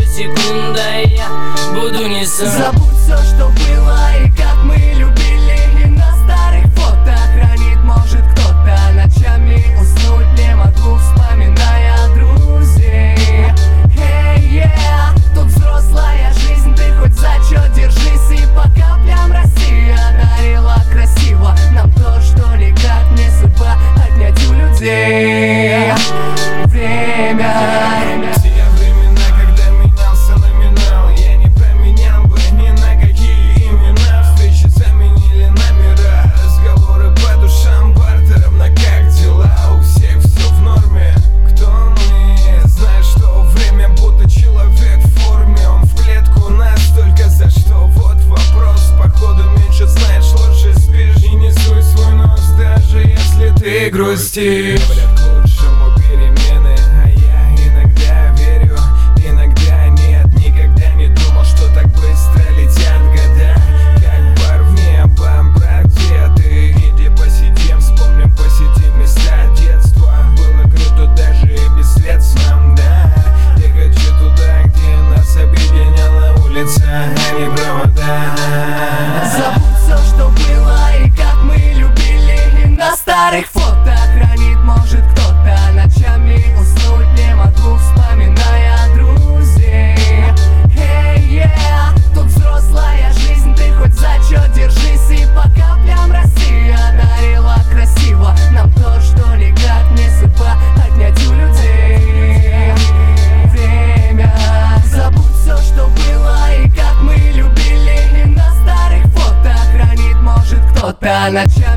секунда, и я буду не сам. Забудь все, что было и как мы любили, и на старых фото хранит может кто-то. Ночами уснуть не могу, вспоминая друзей. Тут взрослая жизнь, ты хоть за чё держись, и по каплям Россия дарила красиво нам то, что никак не судьба отнять у людей. Время. Те времена, когда менялся номинал, я не поменял бы ни на какие имена. Встречи заменили номера, разговоры по душам бартером. На как дела? У всех все в норме. Кто мы? Знаешь, что время будто человек в форме. Он в клетку настолько, за что вот вопрос. Походу меньше знаешь, лучше спишь. И не суй свой нос, даже если ты грустишь. Говорят, к лучшему перемены, а я иногда верю, иногда нет. Никогда не думал, что так быстро летят года. Как бар в небо, брат, где ты? Иди посидим, вспомним, посетим места детства. Было круто даже и бесследственно, да. Я хочу туда, где нас объединяла улица, а не провода. Забудь все, что было и как мы любили, и на старых фото хранит может кто-то. Ночами уснуть не могу, вспоминая друзей. Тут взрослая жизнь, ты хоть за чё держись, и по каплям Россия дарила красиво нам то, что никак не судьба отнять у людей. Время. Забудь все, что было и как мы любили, и на старых фото хранит может кто-то. Ночами